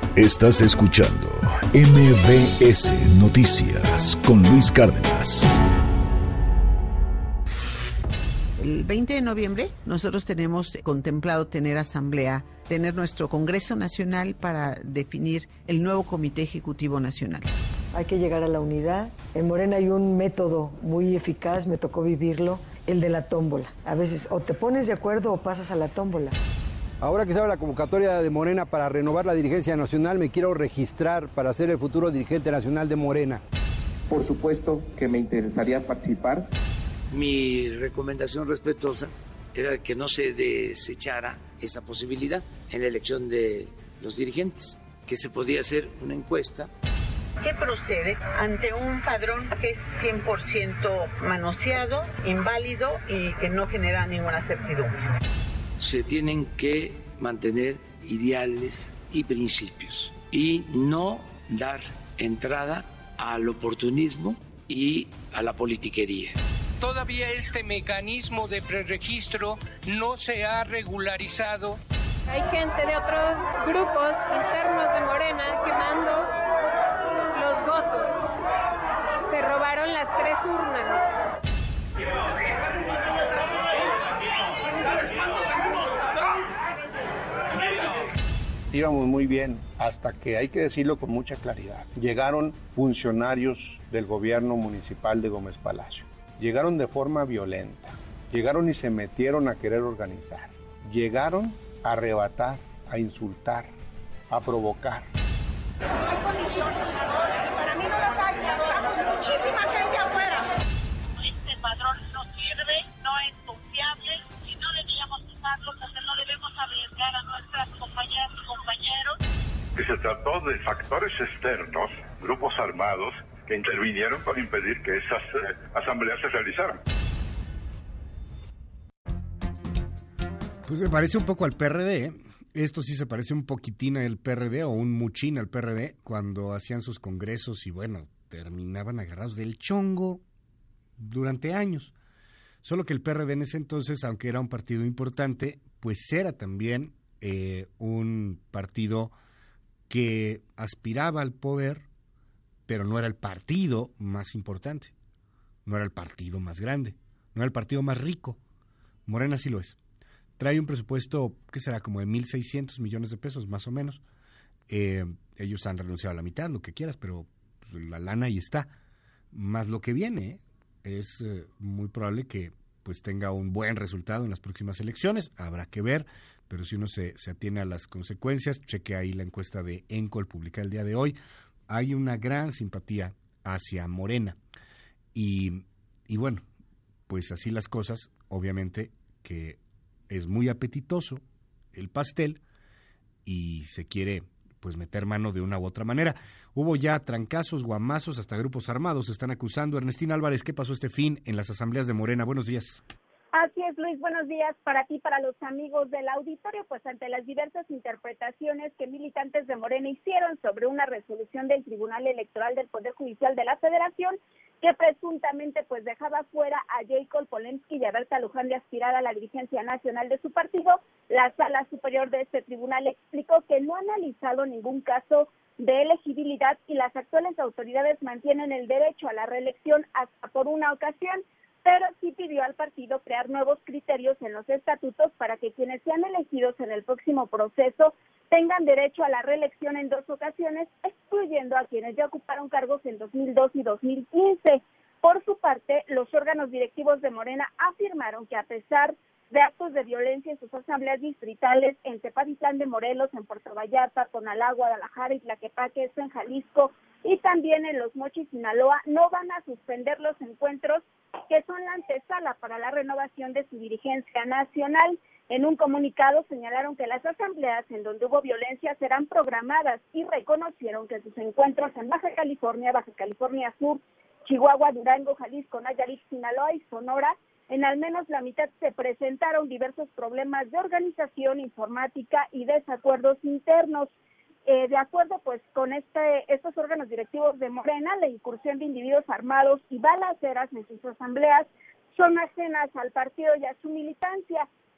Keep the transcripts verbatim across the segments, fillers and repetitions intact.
Estás escuchando M B S Noticias con Luis Cárdenas. El veinte de noviembre nosotros tenemos contemplado tener asamblea, tener nuestro Congreso Nacional para definir el nuevo Comité Ejecutivo Nacional. Hay que llegar a la unidad. En Morena hay un método muy eficaz, me tocó vivirlo, el de la tómbola. A veces o te pones de acuerdo o pasas a la tómbola. Ahora que se abre la convocatoria de Morena para renovar la dirigencia nacional, me quiero registrar para ser el futuro dirigente nacional de Morena. Por supuesto que me interesaría participar. Mi recomendación respetuosa era que no se desechara esa posibilidad en la elección de los dirigentes, que se podía hacer una encuesta. ¿Qué procede ante un padrón que es cien por ciento manoseado, inválido y que no genera ninguna certidumbre? Se tienen que mantener ideales y principios y no dar entrada al oportunismo y a la politiquería. Todavía este mecanismo de preregistro no se ha regularizado. Hay gente de otros grupos internos de Morena quemando los votos. Se robaron las tres urnas. Íbamos muy bien, hasta que, hay que decirlo con mucha claridad, llegaron funcionarios del gobierno municipal de Gómez Palacio. Llegaron de forma violenta, llegaron y se metieron a querer organizar. Llegaron a arrebatar, a insultar, a provocar. Hay condiciones, para mí no las hay, estamos muchísima gente afuera. Este padrón no sirve, no es confiable y no deberíamos usarlo porque no debemos arriesgar a nuestras compañeras y compañeros. Que se trató de factores externos, grupos armados, que intervinieron para impedir que esas eh, asambleas se realizaran. Pues me parece un poco al P R D, ¿eh? Esto sí se parece un poquitín al P R D o un muchín al P R D cuando hacían sus congresos y bueno, terminaban agarrados del chongo durante años. Solo que el P R D en ese entonces, aunque era un partido importante, pues era también eh, un partido que aspiraba al poder, pero no era el partido más importante, no era el partido más grande, no era el partido más rico. Morena sí lo es. Trae un presupuesto, ¿qué será? Como de mil seiscientos millones de pesos, más o menos. Eh, ellos han renunciado a la mitad, lo que quieras, pero pues, la lana ahí está. Más lo que viene, ¿eh? es eh, muy probable que pues tenga un buen resultado en las próximas elecciones. Habrá que ver, pero si uno se, se atiene a las consecuencias, cheque ahí la encuesta de Encol publicada el día de hoy. Hay una gran simpatía hacia Morena y, y bueno, pues así las cosas, obviamente que es muy apetitoso el pastel y se quiere pues meter mano de una u otra manera. Hubo ya trancazos, guamazos, hasta grupos armados se están acusando. Ernestina Álvarez, ¿qué pasó este fin en las asambleas de Morena? Buenos días. Así es, Luis, buenos días para ti, para los amigos del auditorio, pues ante las diversas interpretaciones que militantes de Morena hicieron sobre una resolución del Tribunal Electoral del Poder Judicial de la Federación que presuntamente pues dejaba fuera a Jacob Polensky y a Berta Luján de aspirar a la dirigencia nacional de su partido, la Sala Superior de este tribunal explicó que no ha analizado ningún caso de elegibilidad y las actuales autoridades mantienen el derecho a la reelección hasta por una ocasión, pero sí pidió al partido crear nuevos criterios en los estatutos para que quienes sean elegidos en el próximo proceso tengan derecho a la reelección en dos ocasiones, excluyendo a quienes ya ocuparon cargos en dos mil dos y dos mil quince. Por su parte, los órganos directivos de Morena afirmaron que a pesar de actos de violencia en sus asambleas distritales en Tepatitlán de Morelos, en Puerto Vallarta, Tonalá, Guadalajara y Tlaquepaque, esto en Jalisco, y también en Los Mochis, Sinaloa, no van a suspender los encuentros que son la antesala para la renovación de su dirigencia nacional. En un comunicado señalaron que las asambleas en donde hubo violencia serán programadas y reconocieron que sus encuentros en Baja California, Baja California Sur, Chihuahua, Durango, Jalisco, Nayarit, Sinaloa y Sonora, en al menos la mitad se presentaron diversos problemas de organización informática y desacuerdos internos. Eh, de acuerdo pues con este estos órganos directivos de Morena, la incursión de individuos armados y balaceras en sus asambleas son ajenas al partido y a su militancia.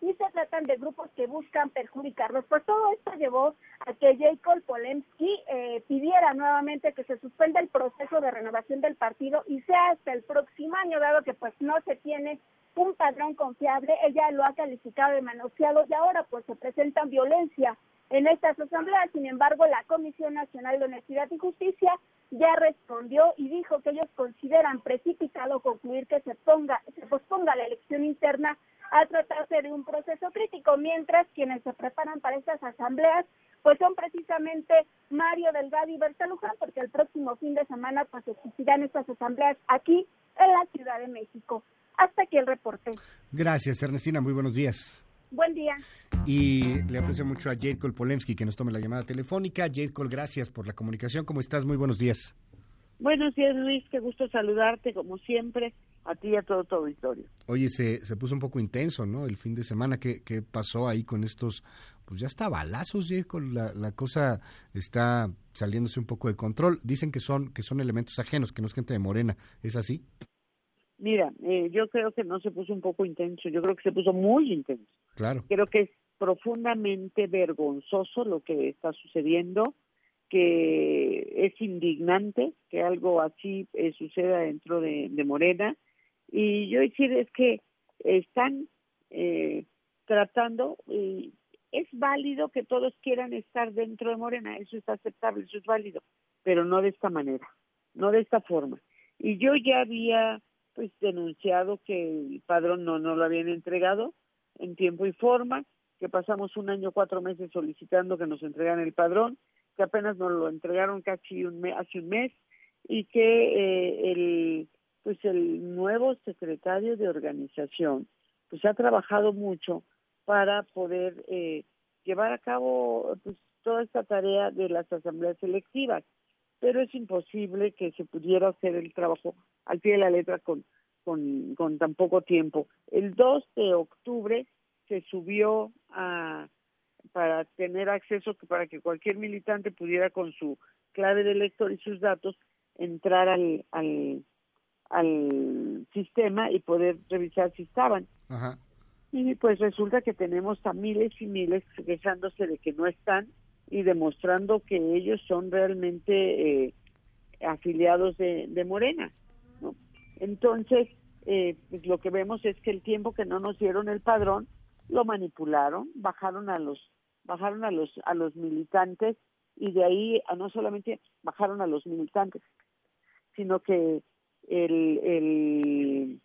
y se tratan de grupos que buscan perjudicarlos. Pues todo esto llevó a que Jacob Polemski eh, pidiera nuevamente que se suspenda el proceso de renovación del partido y sea hasta el próximo año, dado que pues no se tiene un padrón confiable. Ella lo ha calificado de manoseado y ahora pues se presenta violencia en estas asambleas. Sin embargo, la Comisión Nacional de Honestidad y Justicia ya respondió y dijo que ellos consideran precipitado concluir que se ponga, se posponga la elección interna a tratarse de un proceso crítico, mientras quienes se preparan para estas asambleas pues son precisamente Mario Delgado y Berta Luján, porque el próximo fin de semana pues existirán estas asambleas aquí en la Ciudad de México. Hasta aquí el reporte. Gracias, Ernestina, muy buenos días. Buen día. Y le aprecio mucho a Jacob Polemski que nos tome la llamada telefónica. Jacob, gracias por la comunicación. ¿Cómo estás? Muy buenos días. Buenos días, Luis. Qué gusto saludarte, como siempre, a ti y a todo tu auditorio. Oye, se, se puso un poco intenso, ¿no? El fin de semana. ¿Qué, qué pasó ahí con estos? Pues ya está balazos, Jacob. La, la cosa está saliéndose un poco de control. Dicen que son, que son elementos ajenos, que no es gente de Morena. ¿Es así? Mira, eh, yo creo que no se puso un poco intenso, yo creo que se puso muy intenso. Claro. Creo que es profundamente vergonzoso lo que está sucediendo, que es indignante que algo así eh, suceda dentro de, de Morena. Y yo decir es que están eh, tratando, y es válido que todos quieran estar dentro de Morena, eso es aceptable, eso es válido, pero no de esta manera, no de esta forma. Y yo ya había pues denunciado que el padrón no, no lo habían entregado en tiempo y forma, que pasamos un año, cuatro meses solicitando que nos entregaran el padrón, que apenas nos lo entregaron casi un mes, hace un mes, y que eh, el pues el nuevo secretario de organización pues ha trabajado mucho para poder eh, llevar a cabo pues toda esta tarea de las asambleas selectivas, pero es imposible que se pudiera hacer el trabajo al pie de la letra con, con, con tan poco tiempo. El dos de octubre se subió a para tener acceso, para que cualquier militante pudiera con su clave de elector y sus datos entrar al, al, al sistema y poder revisar si estaban. Ajá. Y pues resulta que tenemos a miles y miles quejándose de que no están y demostrando que ellos son realmente eh, afiliados de, de Morena, ¿no? Entonces, eh, pues lo que vemos es que el tiempo que no nos dieron el padrón lo manipularon, bajaron a los bajaron a los a los militantes y de ahí a no solamente bajaron a los militantes, sino que el, el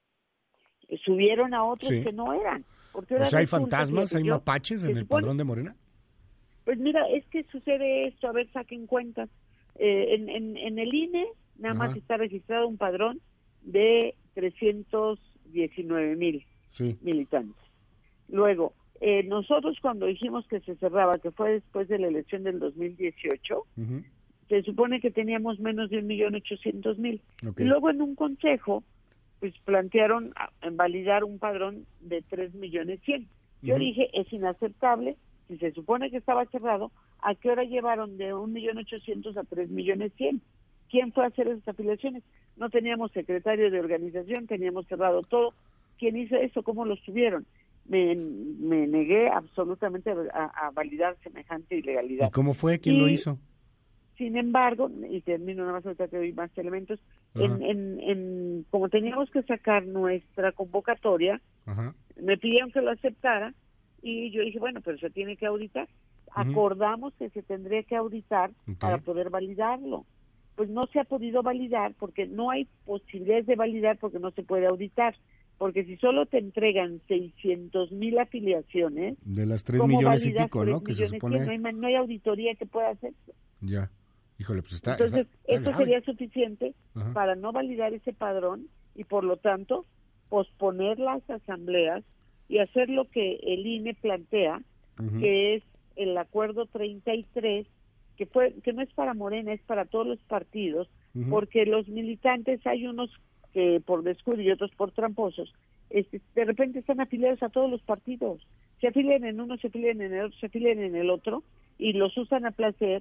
subieron a otros sí. que no eran. Porque o sea, hay fantasmas, hay yo, mapaches en el supone, padrón de Morena. Pues mira, es que sucede esto, a ver, saquen cuentas. Eh, en, en, en el I N E nada Ajá. más está registrado un padrón de trescientos diecinueve mil sí. militantes. Luego, eh, nosotros cuando dijimos que se cerraba, que fue después de la elección del dos mil dieciocho, uh-huh. se supone que teníamos menos de un millón ochocientos mil. Okay. Y luego en un consejo, pues plantearon validar un padrón de tres millones cien. Yo uh-huh. dije, es inaceptable. Si se supone que estaba cerrado, ¿a qué hora llevaron de un millón ochocientos a tres millones cien? ¿Quién fue a hacer esas afiliaciones? No teníamos secretario de organización, teníamos cerrado todo. ¿Quién hizo eso? ¿Cómo lo subieron? Me, me negué absolutamente a, a validar semejante ilegalidad. ¿Y cómo fue? ¿Quién y, lo hizo? Sin embargo, y termino nada más, ahorita te doy más elementos, en, en, en, como teníamos que sacar nuestra convocatoria, Ajá. me pidieron que lo aceptara, y yo dije, bueno, pero se tiene que auditar. Uh-huh. Acordamos que se tendría que auditar okay. para poder validarlo. Pues no se ha podido validar porque no hay posibilidades de validar porque no se puede auditar. Porque si solo te entregan seiscientos mil afiliaciones... De las tres millones y pico, ¿no? Que se supone... No hay, no hay auditoría que pueda hacer. Ya. Híjole, pues está... Entonces, está, está esto grave. sería suficiente Ajá. para no validar ese padrón y, por lo tanto, posponer las asambleas y hacer lo que el I N E plantea, uh-huh. que es el acuerdo treinta y tres, que fue que no es para Morena, es para todos los partidos, uh-huh. porque los militantes hay unos que por descuido y otros por tramposos, este, de repente están afiliados a todos los partidos, se afilian en uno, se afilian en el otro, se afilian en el otro, y los usan a placer,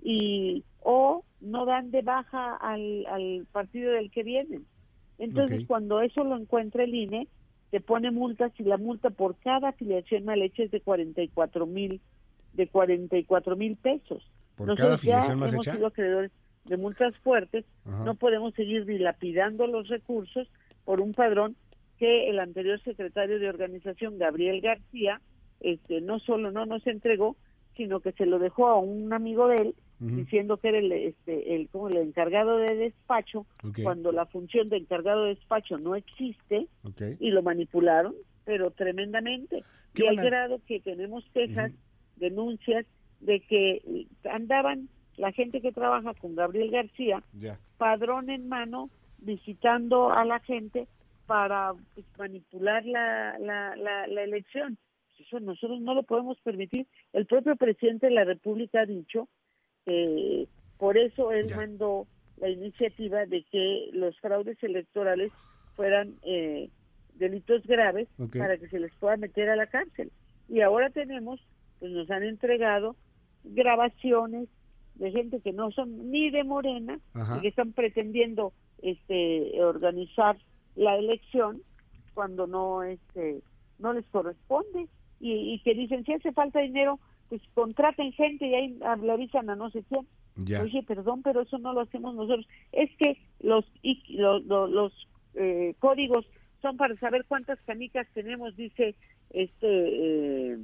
y o no dan de baja al, al partido del que vienen. Entonces, okay. cuando eso lo encuentra el I N E, te pone multas y la multa por cada afiliación mal hecha es de cuarenta y cuatro mil de cuarenta y cuatro mil pesos. ¿Por Nosotros cada afiliación ya mal hemos hecha? sido acreedores de multas fuertes. Ajá. No podemos seguir dilapidando los recursos por un padrón que el anterior secretario de organización, Gabriel García, este no solo no nos entregó, sino que se lo dejó a un amigo de él, uh-huh. diciendo que era el este el como el encargado de despacho, okay. cuando la función de encargado de despacho no existe, okay. y lo manipularon, pero tremendamente. Y al grado que tenemos quejas, uh-huh. denuncias de que andaban la gente que trabaja con Gabriel García, yeah. padrón en mano, visitando a la gente para pues, manipular la, la, la, la elección. Eso nosotros no lo podemos permitir. El propio presidente de la República ha dicho, eh, por eso él ya. mandó la iniciativa de que los fraudes electorales fueran eh, delitos graves, okay. para que se les pueda meter a la cárcel. Y ahora tenemos, pues nos han entregado grabaciones de gente que no son ni de Morena, Ajá. y que están pretendiendo este organizar la elección cuando no este no les corresponde, y, y que dicen, si hace falta dinero, pues contraten gente y ahí le avisan a no sé quién. Ya. Oye, perdón, pero eso no lo hacemos nosotros. Es que los y, los, los, los eh, códigos son para saber cuántas canicas tenemos, dice este eh,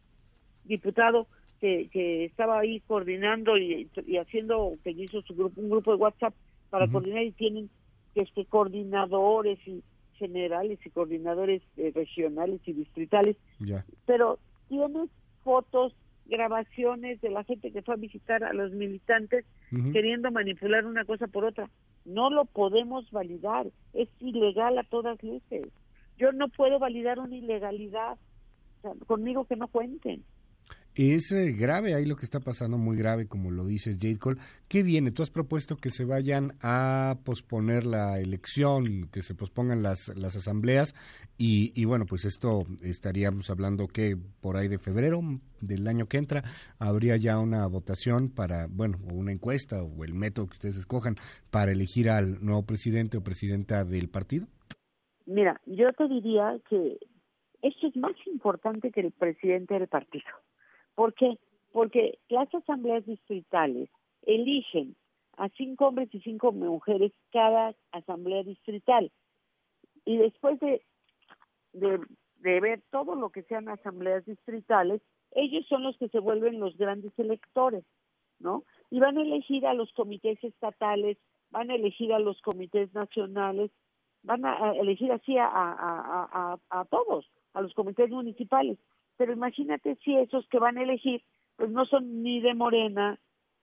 diputado que, que estaba ahí coordinando y, y haciendo, que hizo su grupo, un grupo de WhatsApp para uh-huh. coordinar, y tienen este coordinadores y generales y coordinadores eh, regionales y distritales, yeah. pero tienes fotos, grabaciones de la gente que fue a visitar a los militantes uh-huh. queriendo manipular una cosa por otra. No lo podemos validar, es ilegal a todas luces. Yo no puedo validar una ilegalidad, o sea, conmigo que no cuenten. Es eh, grave ahí lo que está pasando, muy grave, como lo dices, Jade Cole. ¿Qué viene? Tú has propuesto que se vayan a posponer la elección, que se pospongan las, las asambleas, y, y bueno, pues esto estaríamos hablando que por ahí de febrero del año que entra habría ya una votación para, bueno, o una encuesta o el método que ustedes escojan para elegir al nuevo presidente o presidenta del partido. Mira, yo te diría que esto es más importante que el presidente del partido. ¿Por qué? Porque las asambleas distritales eligen a cinco hombres y cinco mujeres cada asamblea distrital. Y después de, de, de ver todo lo que sean asambleas distritales, ellos son los que se vuelven los grandes electores, ¿no? Y van a elegir a los comités estatales, van a elegir a los comités nacionales, van a elegir así a, a, a, a, a todos, a los comités municipales. Pero imagínate si esos que van a elegir, pues no son ni de Morena,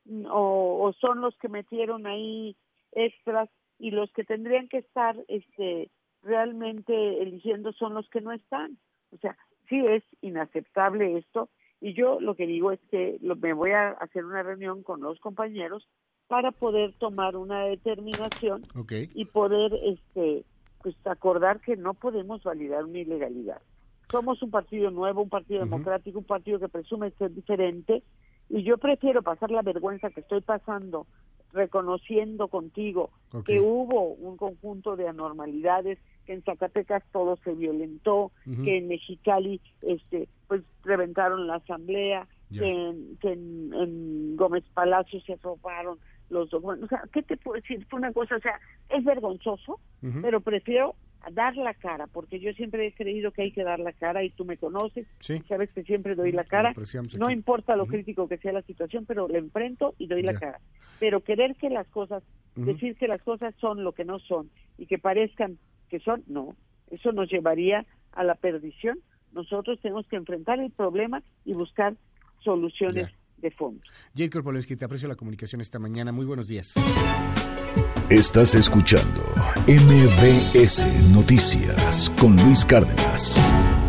o, o son los que metieron ahí extras, y los que tendrían que estar este realmente eligiendo son los que no están. O sea, sí es inaceptable esto, y yo lo que digo es que lo, me voy a hacer una reunión con los compañeros para poder tomar una determinación, okay. y poder este pues acordar que no podemos validar una ilegalidad. Somos un partido nuevo, un partido uh-huh. democrático, un partido que presume ser diferente, y yo prefiero pasar la vergüenza que estoy pasando reconociendo contigo okay. que hubo un conjunto de anormalidades, que en Zacatecas todo se violentó, uh-huh. que en Mexicali este pues reventaron la asamblea, yeah. que, en, que en, en Gómez Palacio se robaron los documentos. O sea, ¿qué te puedo decir? Fue una cosa, o sea, es vergonzoso, uh-huh. pero prefiero dar la cara, porque yo siempre he creído que hay que dar la cara, y tú me conoces, sí. sabes que siempre doy la cara, no importa lo uh-huh. crítico que sea la situación, pero le enfrento y doy yeah. la cara. Pero querer que las cosas, uh-huh. decir que las cosas son lo que no son, y que parezcan que son, no, eso nos llevaría a la perdición. Nosotros tenemos que enfrentar el problema y buscar soluciones yeah. de fondo. Jade Korpolensky, te aprecio la comunicación esta mañana, muy buenos días. Estás escuchando M B S Noticias con Luis Cárdenas.